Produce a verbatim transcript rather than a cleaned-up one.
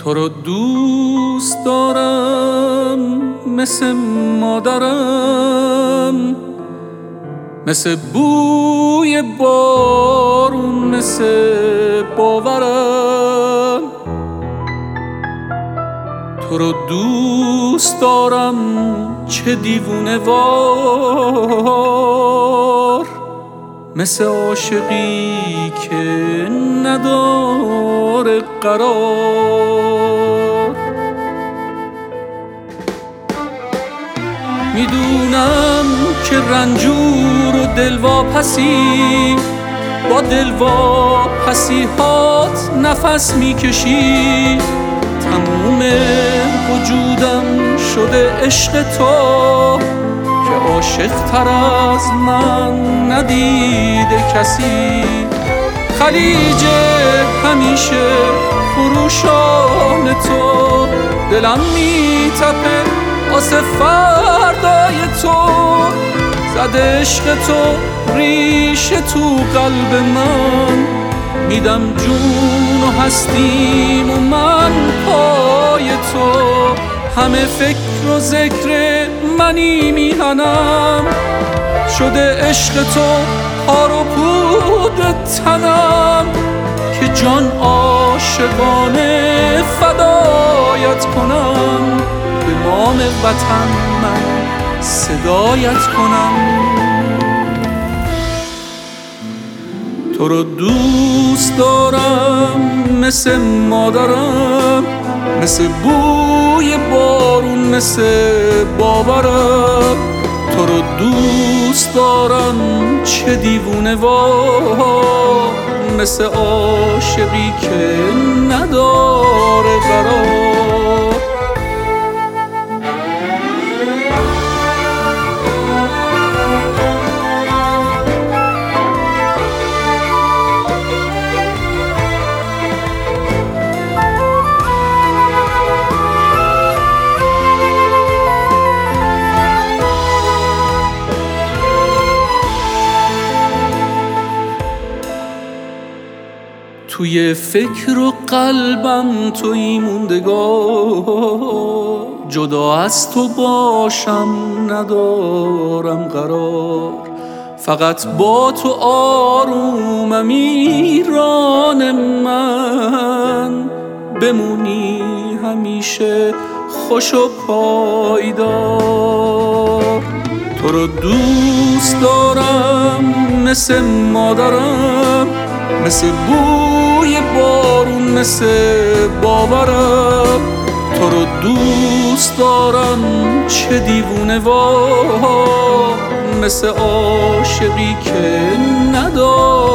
تو رو دوست دارم مثل مادرم، مثل بوی بارون، مثل باورم. تو رو دوست دارم چه دیوونه وار، مثل عاشقی که نداره قرار. میدونم که رنجور و دلواپسی، با دلواپسی هات نفس میکشی. تموم وجودم شده عشق تو، که عاشق تر از من ندیده کسی. خلیج همیشه خروشان تو، دلم میتپه آسه فردای تو. زده عشق تو ریش تو قلب من، میدم جون و هستیم و من پای تو. همه فکر و ذکر منی میهنم، شده عشق تو پار و پود تنم. که جان عاشقانه فدایت کنم، به نام وطن من صدایت کنم. تو رو دوست دارم مثل مادرم، مثل بوی بارون، مثل باورم. تو رو دوست دارم چه دیوونه وار، مثل عاشقی که نداره قرار. توی فکر و قلبم توی موندگار، جدا از تو باشم ندارم قرار. فقط با تو آرومم ایران من، بمونی همیشه خوش و پایدار. تو رو دوست دارم مثل مادرم، مثل بوی بارون، مثل باورم. تو رو دوست دارم چه دیوونه وار، مثل عاشقی که نداره